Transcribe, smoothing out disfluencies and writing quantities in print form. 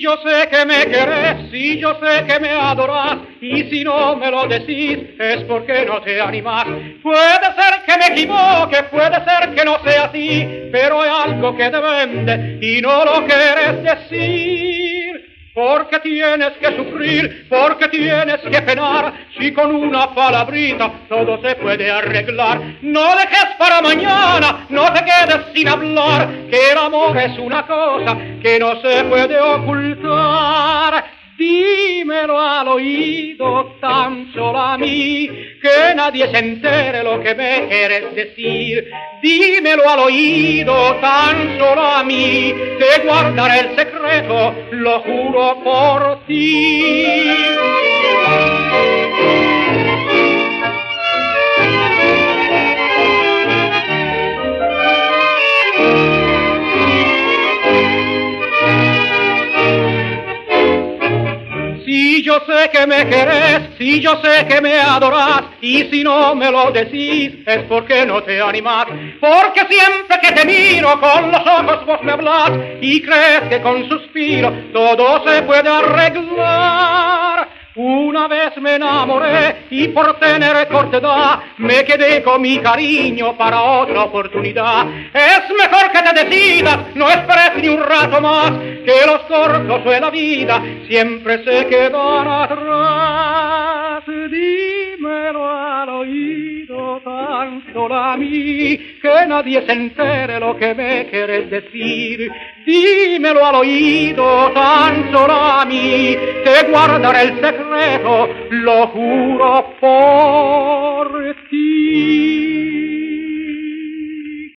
yo sé que me querés, si yo sé que me adorás, y si no me lo decís es porque no te animás. Puede ser que me equivoque, puede ser que no sea así, pero hay algo que te vende y no lo quieres decir. Porque tienes que sufrir, porque tienes que penar, si con una palabrita todo se puede arreglar. No dejes para mañana, no te quedes sin hablar, que el amor es una cosa que no se puede ocultar. Dímelo al oído tan solo a mí, que nadie se entere lo que me quieres decir. Dímelo al oído tan solo a mí, te guardaré el secreto, lo juro por ti. Si yo sé que me querés, si yo sé que me adorás, y si no me lo decís es porque no te animás. Porque siempre que te miro con los ojos vos me hablás y crees que con suspiro todo se puede arreglar. Una vez me enamoré y por tener cortedad me quedé con mi cariño para otra oportunidad. Es mejor que te decidas, no esperes ni un rato más, que los cortos de la vida siempre se quedan atrás. Dímelo al oído tan solo a mí, que nadie se entere lo que me quieres decir. Dímelo al oído tan solo a mí, te guardaré el secreto, lo juro por ti.